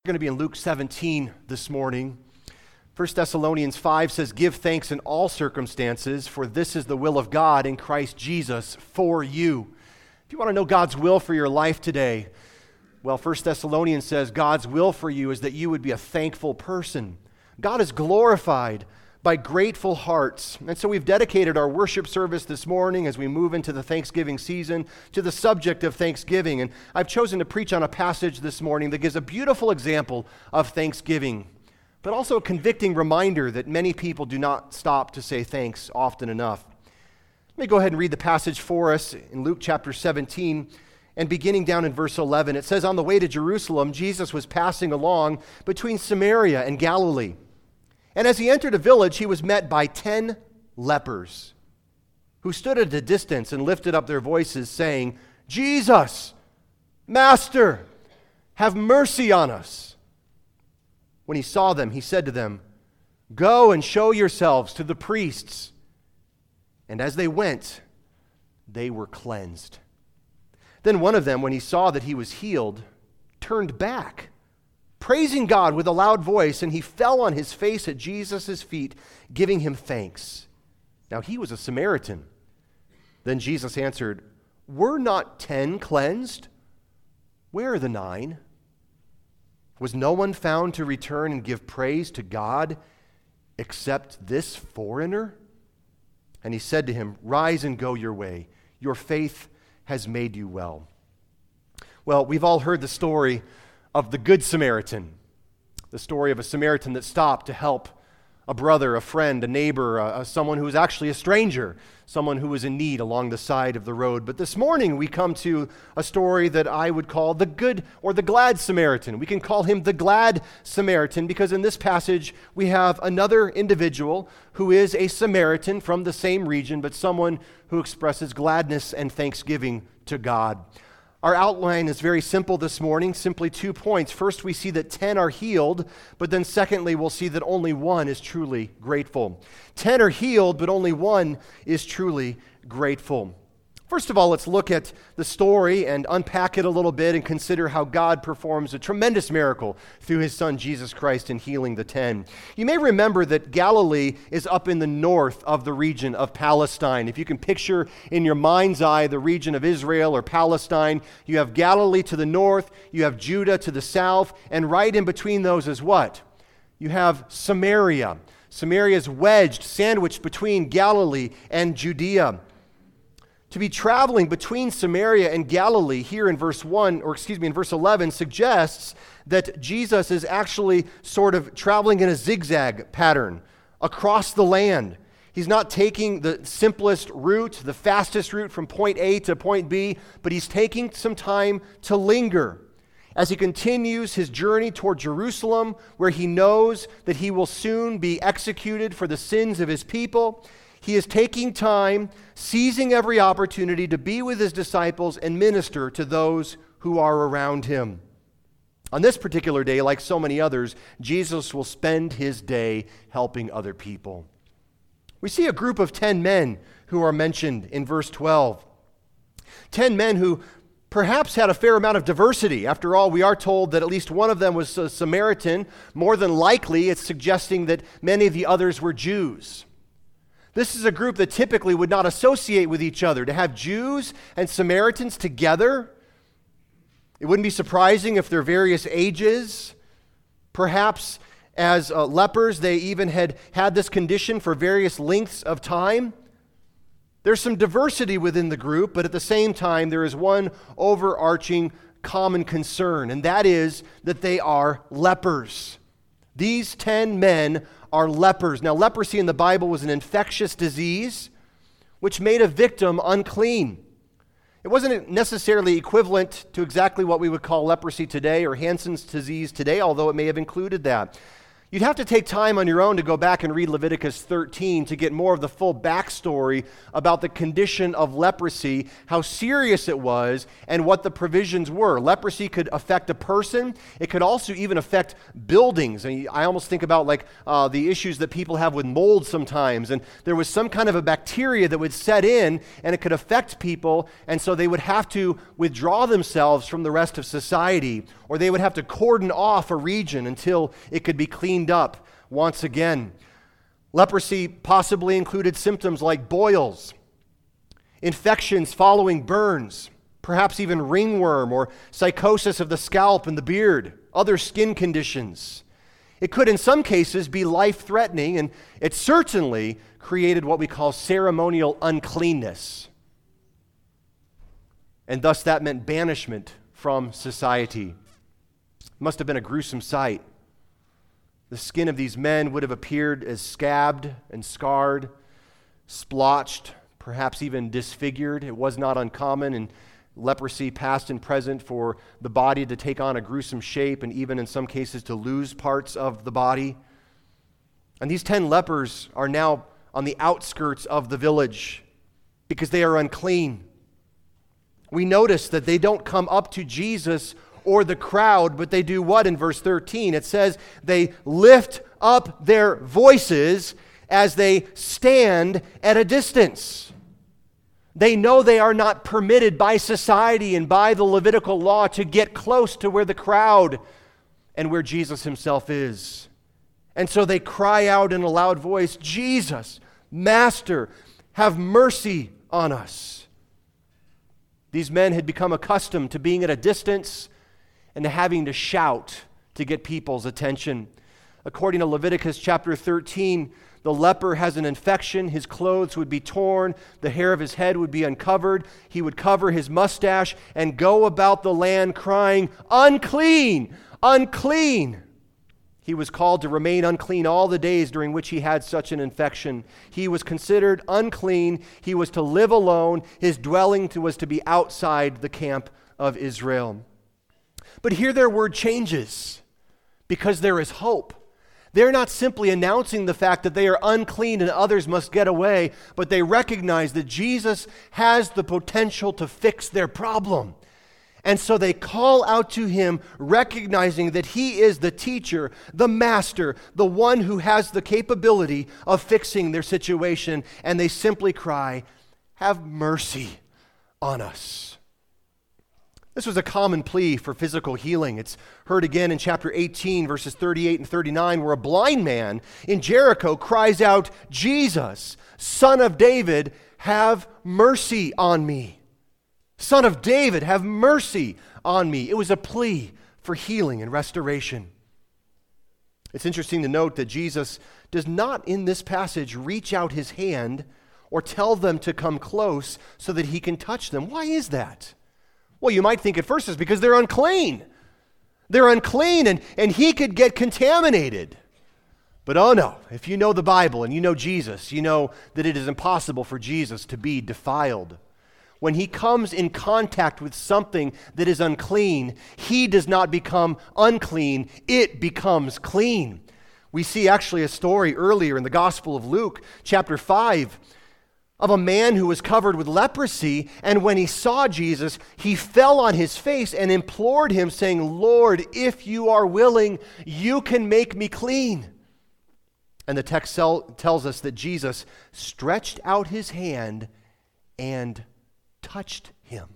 We're going to be in Luke 17 this morning. 1 Thessalonians 5 says, "Give thanks in all circumstances, for this is the will of God in Christ Jesus for you." If you want to know God's will for your life today, well, 1 Thessalonians says God's will for you is that you would be a thankful person. God is glorified by grateful hearts. And so we've dedicated our worship service this morning as we move into the Thanksgiving season to the subject of Thanksgiving. And I've chosen to preach on a passage this morning that gives a beautiful example of Thanksgiving, but also a convicting reminder that many people do not stop to say thanks often enough. Let me go ahead and read the passage for us in Luke chapter 17 and beginning down in verse 11. It says, "On the way to Jerusalem, Jesus was passing along between Samaria and Galilee. And as he entered a village, he was met by 10 lepers who stood at a distance and lifted up their voices, saying, 'Jesus, Master, have mercy on us.' When he saw them, he said to them, 'Go and show yourselves to the priests.' And as they went, they were cleansed. Then one of them, when he saw that he was healed, turned back, praising God with a loud voice, and he fell on his face at Jesus' feet, giving him thanks. Now he was a Samaritan. Then Jesus answered, 'Were not 10 cleansed? Where are the 9? Was no one found to return and give praise to God except this foreigner?' And he said to him, 'Rise and go your way. Your faith has made you well.'" Well, we've all heard the story of the Good Samaritan, the story of a Samaritan that stopped to help a brother, a friend, a neighbor, someone who was actually a stranger, someone who was in need along the side of the road. But this morning we come to a story that I would call the Good or the Glad Samaritan. We can call him the Glad Samaritan because in this passage we have another individual who is a Samaritan from the same region, but someone who expresses gladness and thanksgiving to God. Our outline is very simple this morning, simply 2 points. First, we see that 10 are healed, but then secondly, we'll see that only one is truly grateful. 10 are healed, but only one is truly grateful. First of all, let's look at the story and unpack it a little bit and consider how God performs a tremendous miracle through his son Jesus Christ in healing the 10. You may remember that Galilee is up in the north of the region of Palestine. If you can picture in your mind's eye the region of Israel or Palestine, you have Galilee to the north, you have Judah to the south, and right in between those is what? You have Samaria. Samaria is wedged, sandwiched between Galilee and Judea. To be traveling between Samaria and Galilee here in verse 11 suggests that Jesus is actually sort of traveling in a zigzag pattern across the land. He's not taking the simplest route, the fastest route from point A to point B, but he's taking some time to linger as he continues his journey toward Jerusalem, where he knows that he will soon be executed for the sins of his people. He is taking time, seizing every opportunity to be with his disciples and minister to those who are around him. On this particular day, like so many others, Jesus will spend his day helping other people. We see a group of 10 men who are mentioned in verse 12. 10 men who perhaps had a fair amount of diversity. After all, we are told that at least one of them was a Samaritan. More than likely, it's suggesting that many of the others were Jews. This is a group that typically would not associate with each other. To have Jews and Samaritans together, it wouldn't be surprising if they're various ages. Perhaps as lepers, they even had this condition for various lengths of time. There's some diversity within the group, but at the same time, there is one overarching common concern, and that is that they are lepers. These 10 men are lepers. Now, leprosy in the Bible was an infectious disease which made a victim unclean. It wasn't necessarily equivalent to exactly what we would call leprosy today or Hansen's disease today, although it may have included that. You'd have to take time on your own to go back and read Leviticus 13 to get more of the full backstory about the condition of leprosy, how serious it was, and what the provisions were. Leprosy could affect a person. It could also even affect buildings. I almost think about like the issues that people have with mold sometimes. And there was some kind of a bacteria that would set in, and it could affect people, and so they would have to withdraw themselves from the rest of society, or they would have to cordon off a region until it could be cleaned up once again. Leprosy possibly included symptoms like boils, infections following burns, perhaps even ringworm or psychosis of the scalp and the beard, other skin conditions. It could in some cases be life-threatening, and it certainly created what we call ceremonial uncleanness. And thus that meant banishment from society. It must have been a gruesome sight. The skin of these men would have appeared as scabbed and scarred, splotched, perhaps even disfigured. It was not uncommon in leprosy, past and present, for the body to take on a gruesome shape and even in some cases to lose parts of the body. And these 10 lepers are now on the outskirts of the village because they are unclean. We notice that they don't come up to Jesus or the crowd, but they do what in verse 13? It says they lift up their voices as they stand at a distance. They know they are not permitted by society and by the Levitical law to get close to where the crowd and where Jesus himself is. And so they cry out in a loud voice, "Jesus, Master, have mercy on us." These men had become accustomed to being at a distance and to having to shout to get people's attention. According to Leviticus chapter 13, the leper has an infection. His clothes would be torn. The hair of his head would be uncovered. He would cover his mustache and go about the land crying, "Unclean! Unclean!" He was called to remain unclean all the days during which he had such an infection. He was considered unclean. He was to live alone. His dwelling was to be outside the camp of Israel. But here their word changes because there is hope. They're not simply announcing the fact that they are unclean and others must get away, but they recognize that Jesus has the potential to fix their problem. And so they call out to him, recognizing that he is the teacher, the master, the one who has the capability of fixing their situation. And they simply cry, "Have mercy on us." This was a common plea for physical healing. It's heard again in chapter 18, verses 38 and 39, where a blind man in Jericho cries out, "Jesus, Son of David, have mercy on me." Son of David, have mercy on me. It was a plea for healing and restoration. It's interesting to note that Jesus does not in this passage reach out his hand or tell them to come close so that he can touch them. Why is that? Well, you might think at first it's because they're unclean. They're unclean and he could get contaminated. But oh no, if you know the Bible and you know Jesus, you know that it is impossible for Jesus to be defiled. When he comes in contact with something that is unclean, he does not become unclean, it becomes clean. We see actually a story earlier in the Gospel of Luke, chapter 5, of a man who was covered with leprosy, and when he saw Jesus, he fell on his face and implored him, saying, "Lord, if you are willing, you can make me clean." And the text tells us that Jesus stretched out his hand and touched him,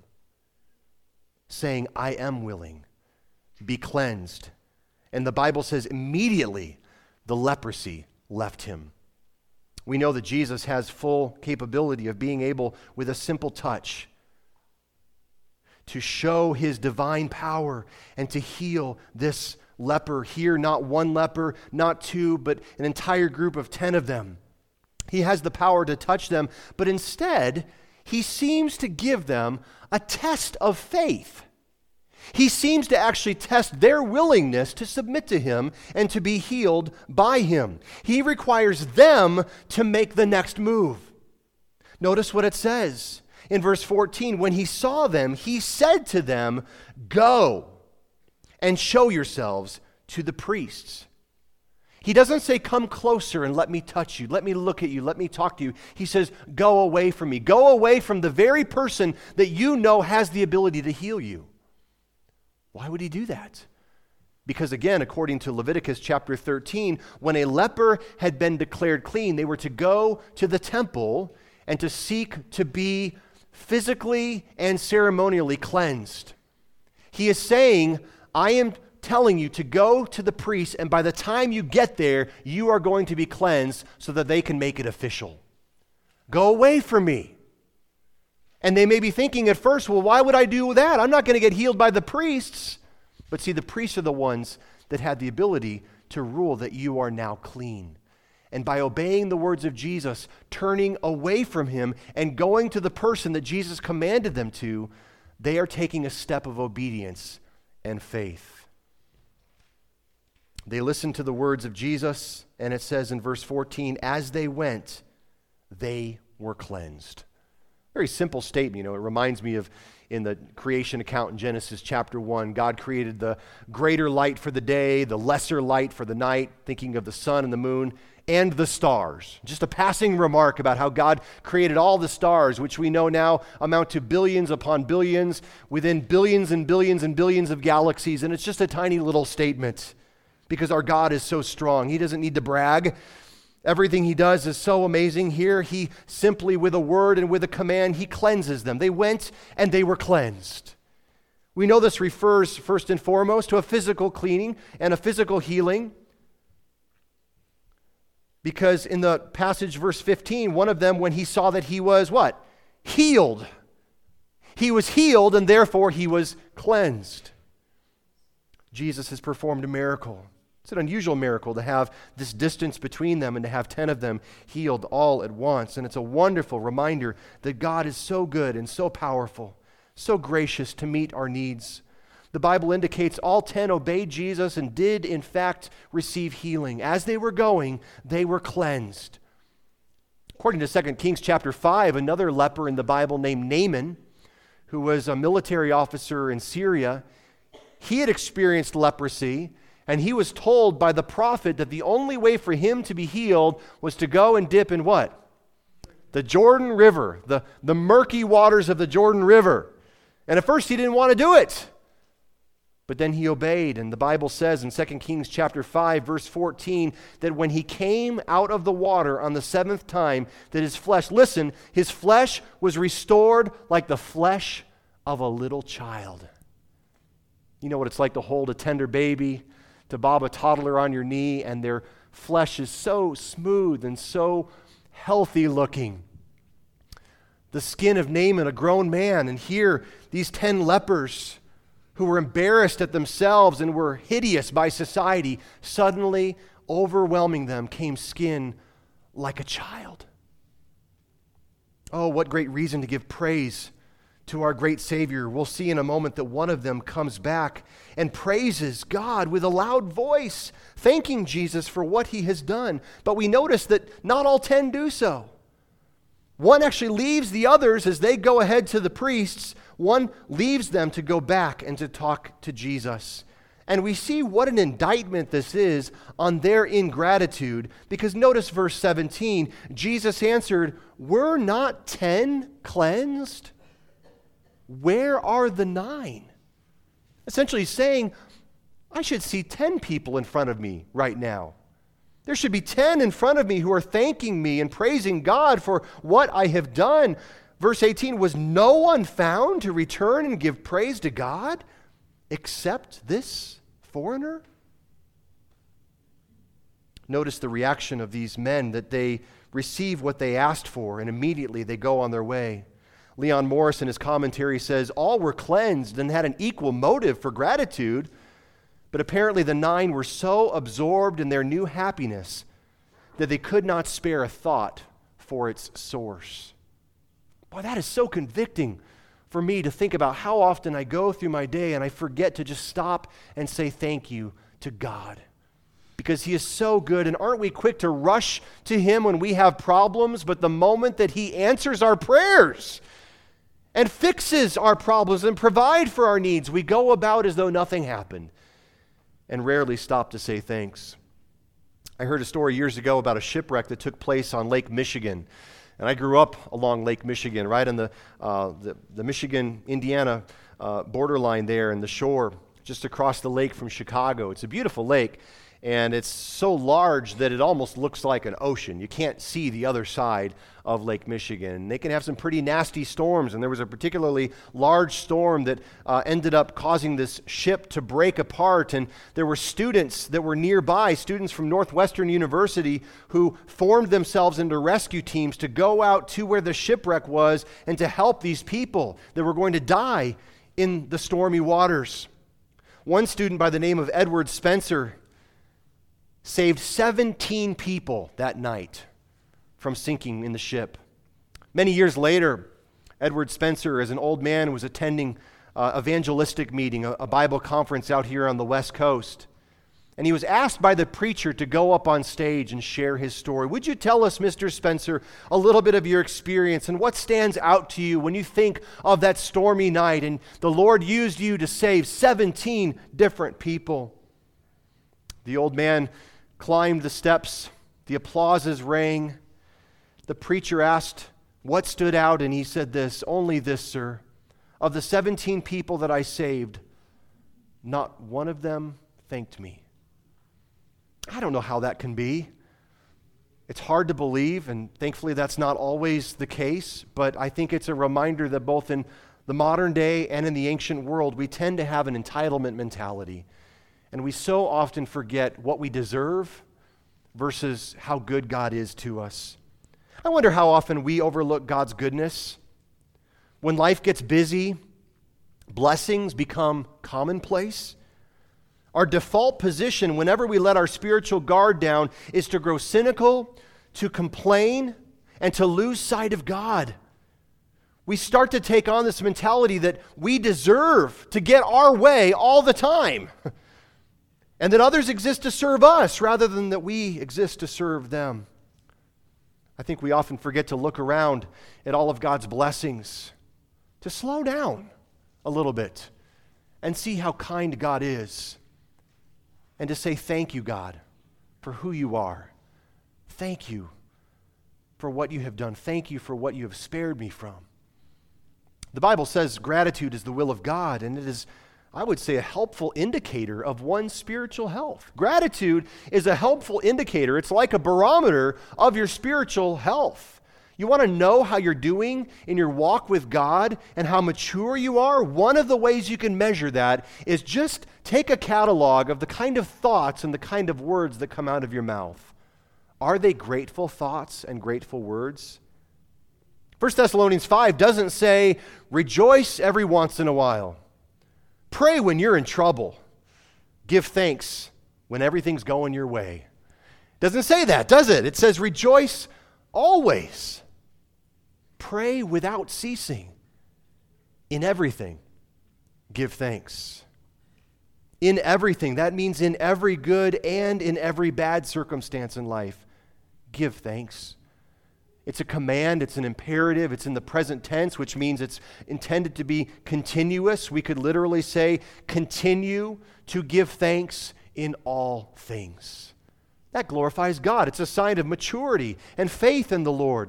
saying, "I am willing, be cleansed." And the Bible says immediately the leprosy left him. We know that Jesus has full capability of being able, with a simple touch, to show his divine power and to heal this leper here. Not one leper, not two, but an entire group of 10 of them. He has the power to touch them, but instead, he seems to give them a test of faith. He seems to actually test their willingness to submit to him and to be healed by him. He requires them to make the next move. Notice what it says in verse 14. When he saw them, he said to them, "Go and show yourselves to the priests." He doesn't say, come closer and let me touch you, let me look at you, let me talk to you. He says, go away from me. Go away from the very person that you know has the ability to heal you. Why would he do that? Because again, according to Leviticus chapter 13, when a leper had been declared clean, they were to go to the temple and to seek to be physically and ceremonially cleansed. He is saying, I am telling you to go to the priest, and by the time you get there, you are going to be cleansed so that they can make it official. Go away from me. And they may be thinking at first, well, why would I do that? I'm not going to get healed by the priests. But see, the priests are the ones that had the ability to rule that you are now clean. And by obeying the words of Jesus, turning away from him and going to the person that Jesus commanded them to, they are taking a step of obedience and faith. They listened to the words of Jesus, and it says in verse 14, as they went, they were cleansed. Very simple statement. It reminds me of in the creation account in Genesis chapter 1, God created the greater light for the day, the lesser light for the night, thinking of the sun and the moon, and the stars. Just a passing remark about how God created all the stars, which we know now amount to billions upon billions, within billions and billions and billions of galaxies, and it's just a tiny little statement. Because our God is so strong. He doesn't need to brag. Everything he does is so amazing. Here, he simply, with a word and with a command, he cleanses them. They went and they were cleansed. We know this refers first and foremost to a physical cleaning and a physical healing. Because in the passage, verse 15, one of them, when he saw that he was what? Healed. He was healed and therefore he was cleansed. Jesus has performed a miracle. It's an unusual miracle to have this distance between them and to have 10 of them healed all at once. And it's a wonderful reminder that God is so good and so powerful, so gracious to meet our needs. The Bible indicates all 10 obeyed Jesus and did, in fact, receive healing. As they were going, they were cleansed. According to 2 Kings chapter 5, another leper in the Bible named Naaman, who was a military officer in Syria, he had experienced leprosy, and he was told by the prophet that the only way for him to be healed was to go and dip in what? The Jordan River, the murky waters of the Jordan River. And at first he didn't want to do it. But then he obeyed, and the Bible says in 2 Kings chapter 5, verse 14, that when he came out of the water on the seventh time, that his flesh, listen, his flesh was restored like the flesh of a little child. You know what it's like to hold a tender baby, to bob a toddler on your knee, and their flesh is so smooth and so healthy looking. The skin of Naaman, a grown man, and here these 10 lepers who were embarrassed at themselves and were hideous by society, suddenly overwhelming them came skin like a child. Oh, what great reason to give praise to our great Savior. We'll see in a moment that one of them comes back and praises God with a loud voice, thanking Jesus for what he has done. But we notice that not all 10 do so. One actually leaves the others as they go ahead to the priests. One leaves them to go back and to talk to Jesus. And we see what an indictment this is on their ingratitude, because notice verse 17, Jesus answered, "Were not 10 cleansed? Where are the 9? Essentially saying, I should see 10 people in front of me right now. There should be 10 in front of me who are thanking me and praising God for what I have done. Verse 18, was no one found to return and give praise to God except this foreigner? Notice the reaction of these men, that they receive what they asked for and immediately they go on their way. Leon Morris in his commentary says, all were cleansed and had an equal motive for gratitude, but apparently the 9 were so absorbed in their new happiness that they could not spare a thought for its source. Boy, that is so convicting for me to think about how often I go through my day and I forget to just stop and say thank you to God. Because he is so good, and aren't we quick to rush to him when we have problems, but the moment that he answers our prayers and fixes our problems and provide for our needs, we go about as though nothing happened and rarely stop to say thanks. I heard a story years ago about a shipwreck that took place on Lake Michigan. And I grew up along Lake Michigan, right on the Michigan-Indiana borderline there and the shore, just across the lake from Chicago. It's a beautiful lake, and it's so large that it almost looks like an ocean. You can't see the other side of Lake Michigan. And they can have some pretty nasty storms, and there was a particularly large storm that ended up causing this ship to break apart, and there were students that were nearby, students from Northwestern University, who formed themselves into rescue teams to go out to where the shipwreck was and to help these people that were going to die in the stormy waters. One student by the name of Edward Spencer saved 17 people that night from sinking in the ship. Many years later, Edward Spencer, as an old man, was attending evangelistic meeting, a Bible conference out here on the West Coast. And he was asked by the preacher to go up on stage and share his story. Would you tell us, Mr. Spencer, a little bit of your experience and what stands out to you when you think of that stormy night and the Lord used you to save 17 different people? The old man climbed the steps. The applauses rang. The preacher asked what stood out, and he said this, "Only this, sir. Of the 17 people that I saved, not one of them thanked me." I don't know how that can be. It's hard to believe, and thankfully that's not always the case, but I think it's a reminder that both in the modern day and in the ancient world, we tend to have an entitlement mentality, and we so often forget what we deserve versus how good God is to us. I wonder how often we overlook God's goodness. When life gets busy, blessings become commonplace. Our default position whenever we let our spiritual guard down is to grow cynical, to complain, and to lose sight of God. We start to take on this mentality that we deserve to get our way all the time, and that others exist to serve us rather than that we exist to serve them. I think we often forget to look around at all of God's blessings, to slow down a little bit and see how kind God is, and to say, "Thank you, God, for who you are. Thank you for what you have done. Thank you for what you have spared me from." The Bible says gratitude is the will of God, and it is, I would say, a helpful indicator of one's spiritual health. Gratitude is a helpful indicator. It's like a barometer of your spiritual health. You want to know how you're doing in your walk with God and how mature you are? One of the ways you can measure that is just take a catalog of the kind of thoughts and the kind of words that come out of your mouth. Are they grateful thoughts and grateful words? 1 Thessalonians 5 doesn't say, rejoice every once in a while. Pray when you're in trouble. Give thanks when everything's going your way. It doesn't say that, does it? It says rejoice always. Pray without ceasing. In everything, give thanks. In everything, that means in every good and in every bad circumstance in life, give thanks. It's a command, it's an imperative, it's in the present tense, which means it's intended to be continuous. We could literally say, continue to give thanks in all things. That glorifies God. It's a sign of maturity and faith in the Lord.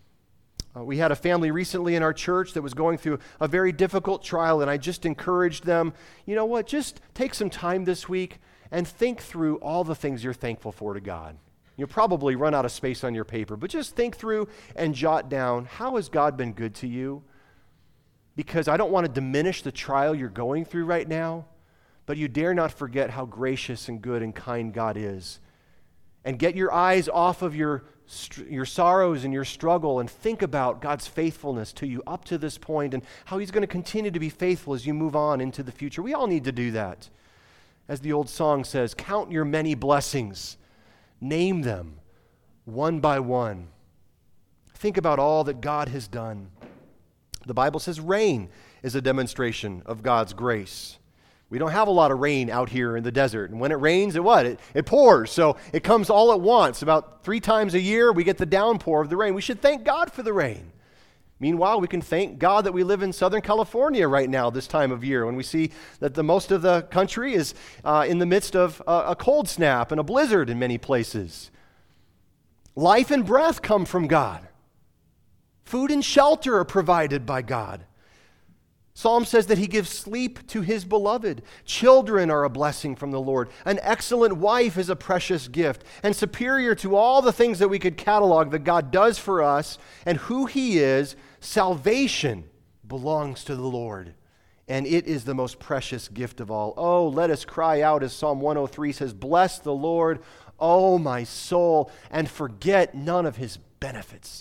We had a family recently in our church that was going through a very difficult trial, and I just encouraged them, you know what, just take some time this week and think through all the things you're thankful for to God. You'll probably run out of space on your paper, but just think through and jot down, how has God been good to you? Because I don't want to diminish the trial you're going through right now, but you dare not forget how gracious and good and kind God is. And get your eyes off of your sorrows and your struggle and think about God's faithfulness to you up to this point and how He's going to continue to be faithful as you move on into the future. We all need to do that. As the old song says, count your many blessings. Name them one by one. Think about all that God has done. The Bible says rain is a demonstration of God's grace. We don't have a lot of rain out here in the desert. And when it rains, it pours. So it comes all at once. About 3 times a year, we get the downpour of the rain. We should thank God for the rain. Meanwhile, we can thank God that we live in Southern California right now this time of year when we see that the most of the country is in the midst of a cold snap and a blizzard in many places. Life and breath come from God. Food and shelter are provided by God. Psalm says that he gives sleep to his beloved. Children are a blessing from the Lord. An excellent wife is a precious gift. And superior to all the things that we could catalog that God does for us and who he is, salvation belongs to the Lord. And it is the most precious gift of all. Oh, let us cry out as Psalm 103 says, bless the Lord, O my soul, and forget none of his benefits.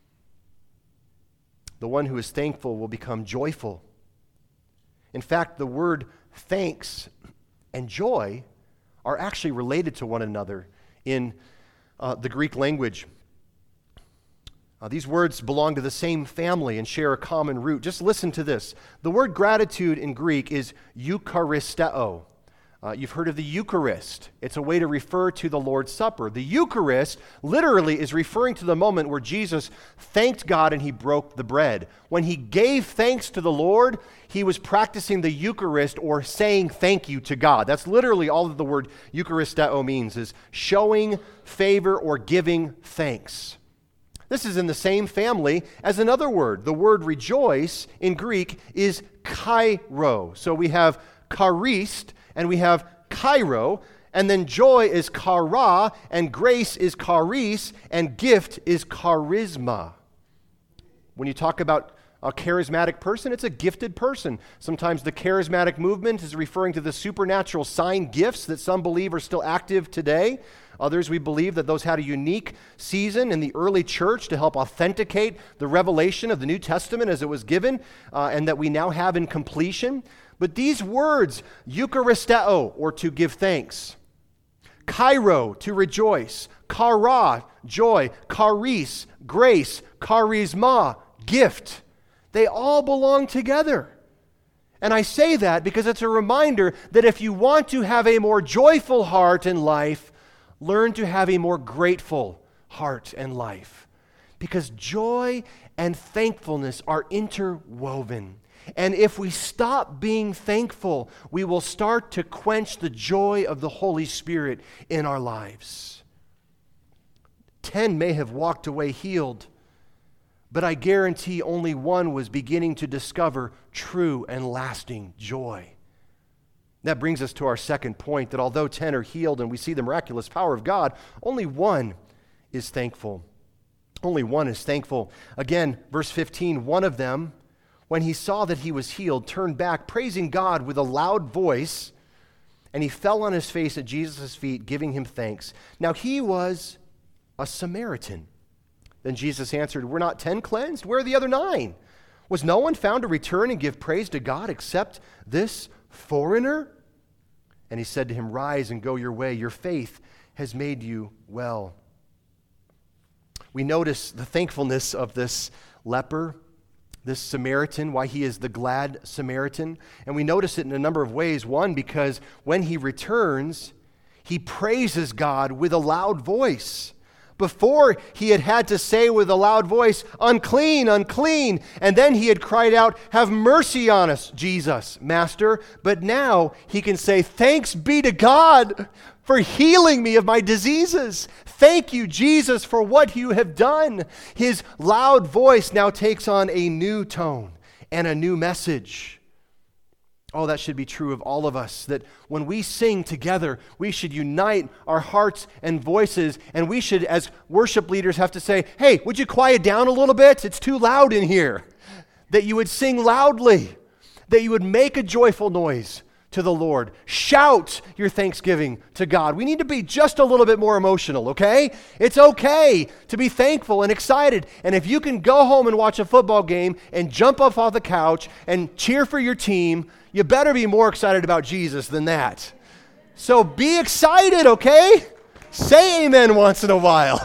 The one who is thankful will become joyful. In fact, the word thanks and joy are actually related to one another in the Greek language. These words belong to the same family and share a common root. Just listen to this. The word gratitude in Greek is eucharisteo. You've heard of the Eucharist. It's a way to refer to the Lord's Supper. The Eucharist literally is referring to the moment where Jesus thanked God and he broke the bread. When he gave thanks to the Lord, he was practicing the Eucharist or saying thank you to God. That's literally all that the word Eucharisteo means, is showing favor or giving thanks. This is in the same family as another word. The word rejoice in Greek is kairo. So we have charist, and we have kairo, and then joy is kara, and grace is charis, and gift is charisma. When you talk about a charismatic person, it's a gifted person. Sometimes the charismatic movement is referring to the supernatural sign gifts that some believe are still active today. Others, we believe that those had a unique season in the early church to help authenticate the revelation of the New Testament as it was given, and that we now have in completion. But these words, eucharisteo, or to give thanks, kairo, to rejoice, kara, joy, charis, grace, charisma, gift, they all belong together. And I say that because it's a reminder that if you want to have a more joyful heart in life, learn to have a more grateful heart and life. Because joy and thankfulness are interwoven. And if we stop being thankful, we will start to quench the joy of the Holy Spirit in our lives. 10 may have walked away healed, but I guarantee only one was beginning to discover true and lasting joy. That brings us to our second point, that although 10 are healed and we see the miraculous power of God, only one is thankful. Only one is thankful. Again, verse 15, one of them, when he saw that he was healed, turned back, praising God with a loud voice, and he fell on his face at Jesus' feet, giving him thanks. Now he was a Samaritan. Then Jesus answered, were not 10 cleansed? Where are the other 9? Was no one found to return and give praise to God except this foreigner? And he said to him, rise and go your way. Your faith has made you well. We notice the thankfulness of this leper, this Samaritan, why he is the glad Samaritan. And we notice it in a number of ways. One, because when he returns, he praises God with a loud voice. Before, he had to say with a loud voice, unclean, unclean. And then he had cried out, have mercy on us, Jesus, Master. But now he can say, thanks be to God for healing me of my diseases. Thank you, Jesus, for what you have done. His loud voice now takes on a new tone and a new message. Oh, that should be true of all of us, that when we sing together, we should unite our hearts and voices, and we should, as worship leaders, have to say, hey, would you quiet down a little bit? It's too loud in here. That you would sing loudly, that you would make a joyful noise to the Lord. Shout your thanksgiving to God. We need to be just a little bit more emotional, okay? It's okay to be thankful and excited. And if you can go home and watch a football game and jump up off the couch and cheer for your team, you better be more excited about Jesus than that. So be excited, okay? Say amen once in a while.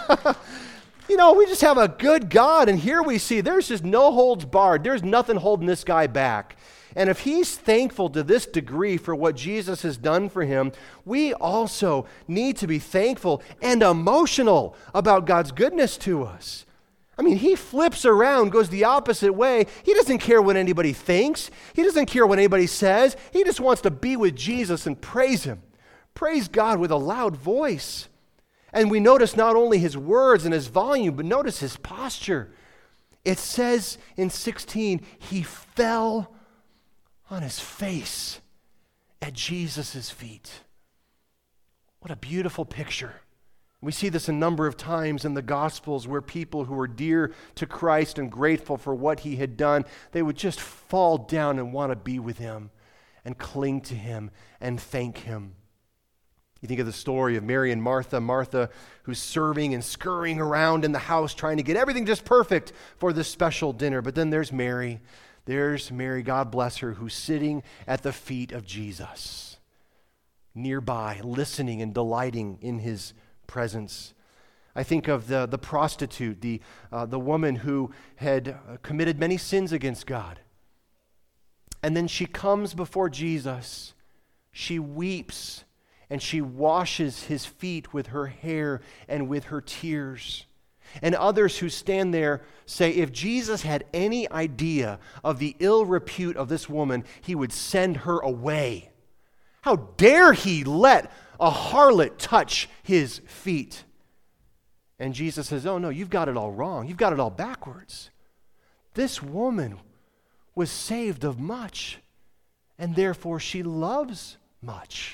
You know, we just have a good God, and here we see there's just no holds barred. There's nothing holding this guy back. And if he's thankful to this degree for what Jesus has done for him, we also need to be thankful and emotional about God's goodness to us. I mean, he flips around, goes the opposite way. He doesn't care what anybody thinks. He doesn't care what anybody says. He just wants to be with Jesus and praise him. Praise God with a loud voice. And we notice not only his words and his volume, but notice his posture. It says in 16, he fell on his face at Jesus' feet. What a beautiful picture. We see this a number of times in the Gospels where people who were dear to Christ and grateful for what he had done, they would just fall down and want to be with him and cling to him and thank him. You think of the story of Mary and Martha. Martha, who's serving and scurrying around in the house trying to get everything just perfect for this special dinner. But then there's Mary. There's Mary, God bless her, who's sitting at the feet of Jesus, nearby, listening and delighting in his presence. I think of the prostitute, the woman who had committed many sins against God. And then she comes before Jesus. She weeps and she washes his feet with her hair and with her tears. And others who stand there say if Jesus had any idea of the ill repute of this woman, he would send her away. How dare he let a harlot touch his feet? And Jesus says, oh no, you've got it all wrong. You've got it all backwards. This woman was saved of much, and therefore she loves much.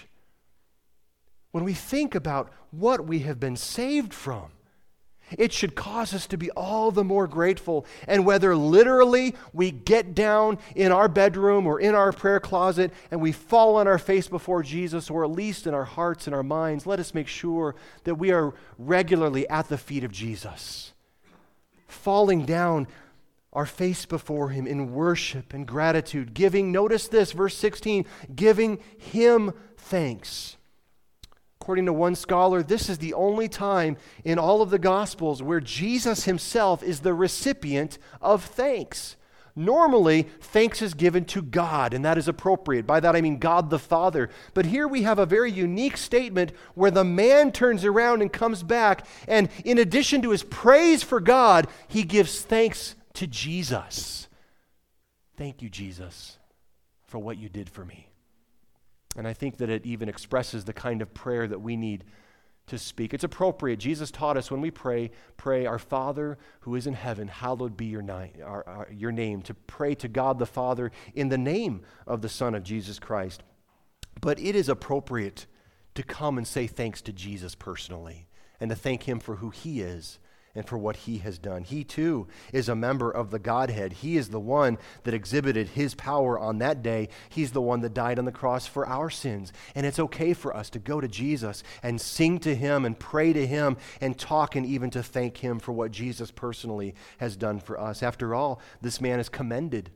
When we think about what we have been saved from, it should cause us to be all the more grateful. And whether literally we get down in our bedroom or in our prayer closet and we fall on our face before Jesus, or at least in our hearts and our minds, let us make sure that we are regularly at the feet of Jesus, falling down our face before him in worship and gratitude, giving, notice this, verse 16, giving him thanks. According to one scholar, this is the only time in all of the Gospels where Jesus himself is the recipient of thanks. Normally, thanks is given to God, and that is appropriate. By that I mean God the Father. But here we have a very unique statement where the man turns around and comes back, and in addition to his praise for God, he gives thanks to Jesus. Thank you, Jesus, for what you did for me. And I think that it even expresses the kind of prayer that we need to speak. It's appropriate. Jesus taught us when we pray, our Father who is in heaven, hallowed be your name, to pray to God the Father in the name of the Son of Jesus Christ. But it is appropriate to come and say thanks to Jesus personally and to thank him for who he is and for what he has done. He too is a member of the Godhead. He is the one that exhibited his power on that day. He's the one that died on the cross for our sins. And it's okay for us to go to Jesus and sing to him and pray to him and talk and even to thank him for what Jesus personally has done for us. After all, this man is commended.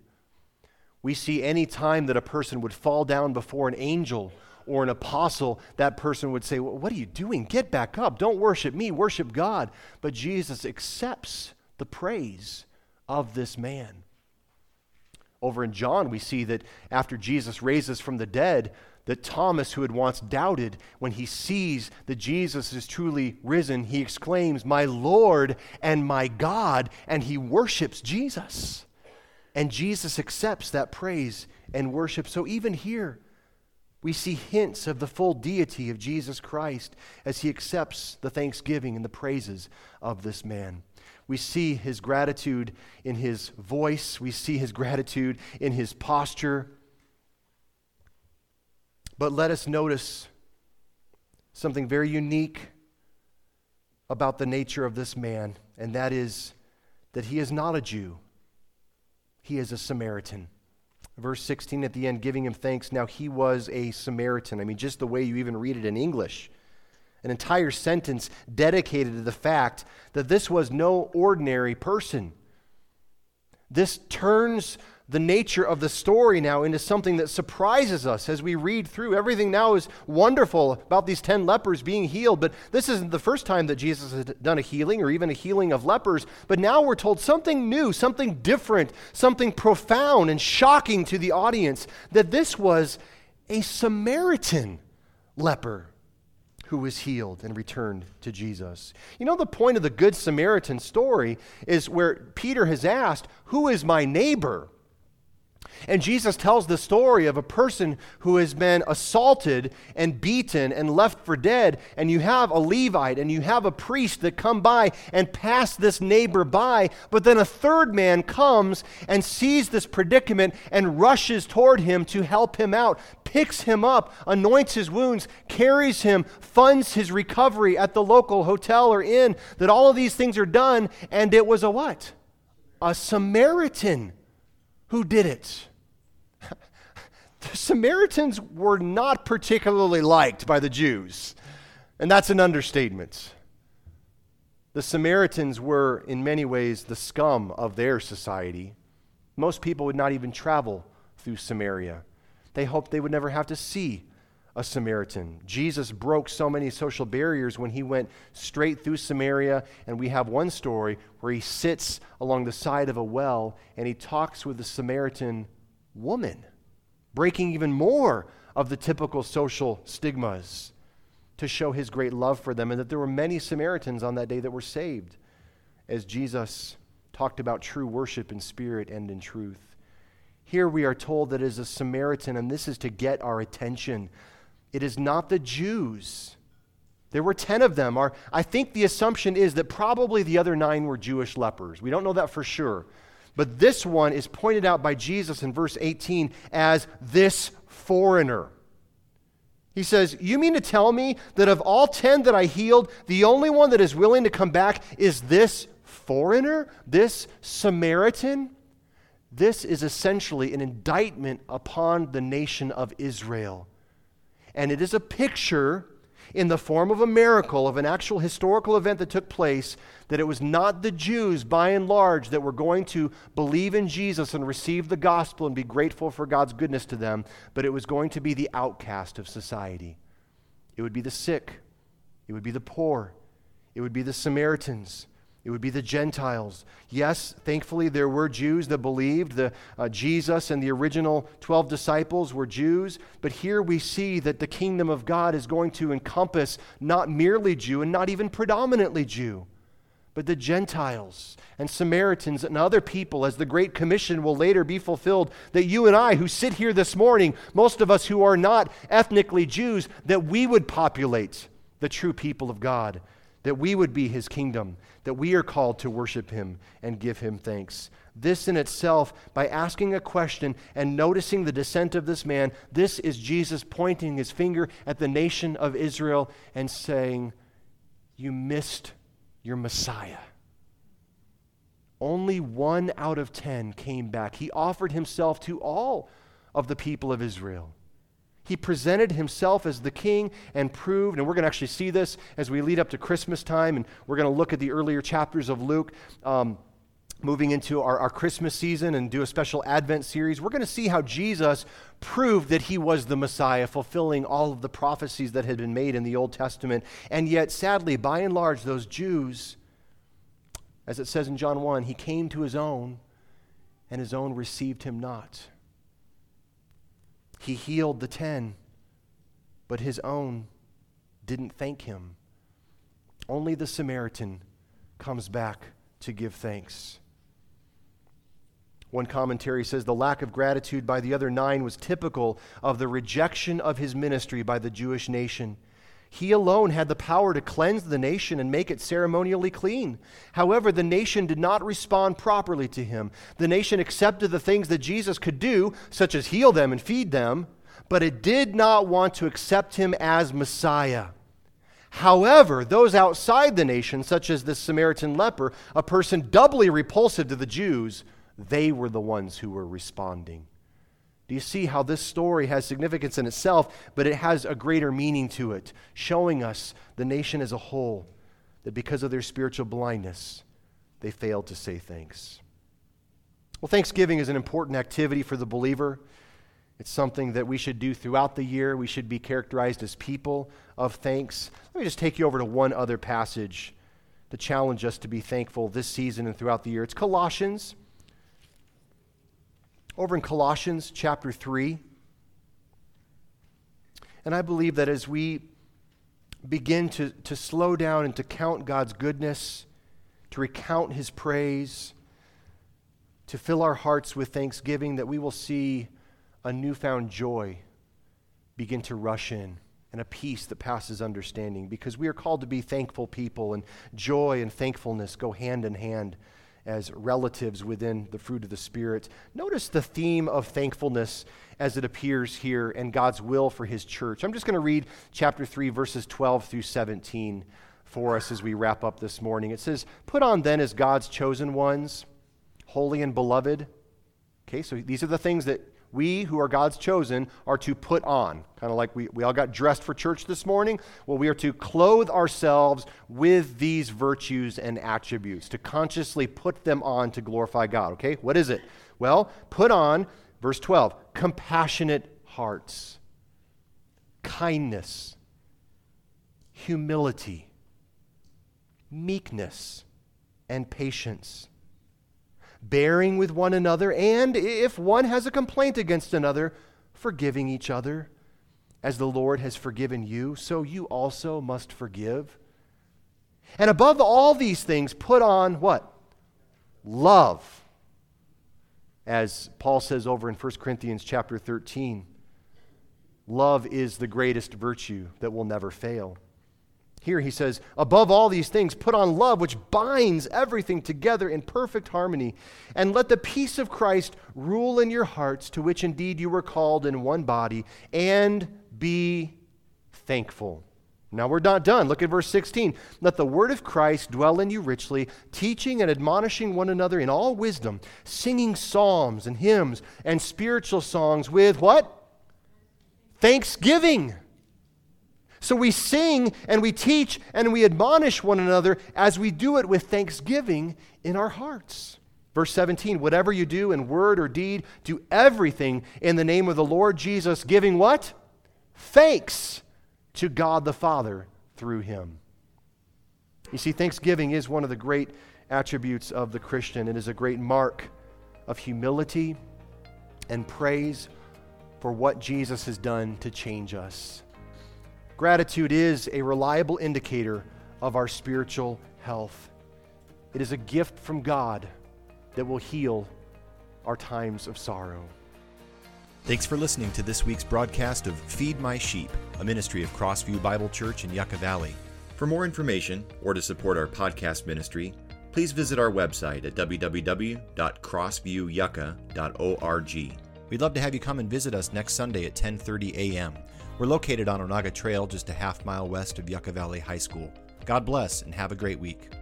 We see any time that a person would fall down before an angel or an apostle, that person would say, well, what are you doing? Get back up. Don't worship me. Worship God. But Jesus accepts the praise of this man. Over in John, we see that after Jesus raises from the dead, that Thomas, who had once doubted, when he sees that Jesus is truly risen, he exclaims, my Lord and my God, and he worships Jesus. And Jesus accepts that praise and worship. So even here, we see hints of the full deity of Jesus Christ as he accepts the thanksgiving and the praises of this man. We see his gratitude in his voice. We see his gratitude in his posture. But let us notice something very unique about the nature of this man, and that is that he is not a Jew. He is a Samaritan. Verse 16 at the end, giving him thanks. Now he was a Samaritan. I mean, just the way you even read it in English. An entire sentence dedicated to the fact that this was no ordinary person. This turns the nature of the story now into something that surprises us as we read through. Everything now is wonderful about these 10 lepers being healed, but this isn't the first time that Jesus has done a healing or even a healing of lepers. But now we're told something new, something different, something profound and shocking to the audience, that this was a Samaritan leper who was healed and returned to Jesus. You know, the point of the Good Samaritan story is where Peter has asked, "Who is my neighbor?" And Jesus tells the story of a person who has been assaulted and beaten and left for dead, and you have a Levite and you have a priest that come by and pass this neighbor by, but then a third man comes and sees this predicament and rushes toward him to help him out, picks him up, anoints his wounds, carries him, funds his recovery at the local hotel or inn, that all of these things are done, and it was a what? A Samaritan who did it. The Samaritans were not particularly liked by the Jews, and that's an understatement. The Samaritans were, in many ways, the scum of their society. Most people would not even travel through Samaria. They hoped they would never have to see a Samaritan. Jesus broke so many social barriers when he went straight through Samaria, and we have one story where he sits along the side of a well and he talks with the Samaritan woman, breaking even more of the typical social stigmas to show his great love for them, and that there were many Samaritans on that day that were saved as Jesus talked about true worship in spirit and in truth. Here we are told that it is a Samaritan, and this is to get our attention. It is not the Jews. There were 10 of them. I think the assumption is that probably the other 9 were Jewish lepers. We don't know that for sure. But this one is pointed out by Jesus in verse 18 as this foreigner. He says, "You mean to tell me that of all 10 that I healed, the only one that is willing to come back is this foreigner, this Samaritan?" This is essentially an indictment upon the nation of Israel. And it is a picture in the form of a miracle, of an actual historical event that took place, that it was not the Jews, by and large, that were going to believe in Jesus and receive the gospel and be grateful for God's goodness to them, but it was going to be the outcast of society. It would be the sick. It would be the poor. It would be the Samaritans. It would be the Gentiles. Yes, thankfully there were Jews that believed. Jesus and the original 12 disciples were Jews. But here we see that the kingdom of God is going to encompass not merely Jew and not even predominantly Jew, but the Gentiles and Samaritans and other people, as the Great Commission will later be fulfilled, that you and I who sit here this morning, most of us who are not ethnically Jews, that we would populate the true people of God, that we would be His kingdom, that we are called to worship Him and give Him thanks. This in itself, by asking a question and noticing the descent of this man, this is Jesus pointing His finger at the nation of Israel and saying, "You missed your Messiah." Only 1 out of 10 came back. He offered Himself to all of the people of Israel. He presented Himself as the king and proved, and we're going to actually see this as we lead up to Christmas time, and we're going to look at the earlier chapters of Luke, moving into our Christmas season and do a special Advent series. We're going to see how Jesus proved that He was the Messiah, fulfilling all of the prophecies that had been made in the Old Testament. And yet, sadly, by and large, those Jews, as it says in John 1, He came to His own, and His own received Him not. He healed the 10, but His own didn't thank Him. Only the Samaritan comes back to give thanks. One commentary says the lack of gratitude by the other 9 was typical of the rejection of His ministry by the Jewish nation. He alone had the power to cleanse the nation and make it ceremonially clean. However, the nation did not respond properly to Him. The nation accepted the things that Jesus could do, such as heal them and feed them, but it did not want to accept Him as Messiah. However, those outside the nation, such as this Samaritan leper, a person doubly repulsive to the Jews, they were the ones who were responding. Do you see how this story has significance in itself, but it has a greater meaning to it, showing us the nation as a whole, that because of their spiritual blindness, they failed to say thanks. Well, Thanksgiving is an important activity for the believer. It's something that we should do throughout the year. We should be characterized as people of thanks. Let me just take you over to one other passage to challenge us to be thankful this season and throughout the year. It's Colossians. Over in Colossians chapter 3. And I believe that as we begin to slow down and to count God's goodness, to recount his praise, to fill our hearts with thanksgiving, that we will see a newfound joy begin to rush in and a peace that passes understanding, because we are called to be thankful people, and joy and thankfulness go hand in hand as relatives within the fruit of the Spirit. Notice the theme of thankfulness as it appears here and God's will for his church. I'm just going to read chapter 3, verses 12 through 17 for us as we wrap up this morning. It says, "Put on then as God's chosen ones, holy and beloved." Okay, so these are the things that we who are God's chosen are to put on. Kind of like we all got dressed for church this morning. Well, we are to clothe ourselves with these virtues and attributes, to consciously put them on to glorify God. Okay, what is it? Well, put on, verse 12, compassionate hearts, kindness, humility, meekness, and patience, bearing with one another, and if one has a complaint against another, forgiving each other. As the Lord has forgiven you, so you also must forgive. And above all these things, put on what? Love. As Paul says over in 1 Corinthians chapter 13, love is the greatest virtue that will never fail. Here he says, above all these things, put on love, which binds everything together in perfect harmony. And let the peace of Christ rule in your hearts, to which indeed you were called in one body, and be thankful. Now we're not done. Look at verse 16. Let the word of Christ dwell in you richly, teaching and admonishing one another in all wisdom, singing psalms and hymns and spiritual songs with what? Thanksgiving. So we sing and we teach and we admonish one another as we do it with thanksgiving in our hearts. Verse 17, whatever you do in word or deed, do everything in the name of the Lord Jesus, giving what? Thanks to God the Father through him. You see, thanksgiving is one of the great attributes of the Christian. It is a great mark of humility and praise for what Jesus has done to change us. Gratitude is a reliable indicator of our spiritual health. It is a gift from God that will heal our times of sorrow. Thanks for listening to this week's broadcast of Feed My Sheep, a ministry of Crossview Bible Church in Yucca Valley. For more information or to support our podcast ministry, please visit our website at www.crossviewyucca.org. We'd love to have you come and visit us next Sunday at 10:30 a.m. We're located on Onaga Trail, just a half mile west of Yucca Valley High School. God bless and have a great week.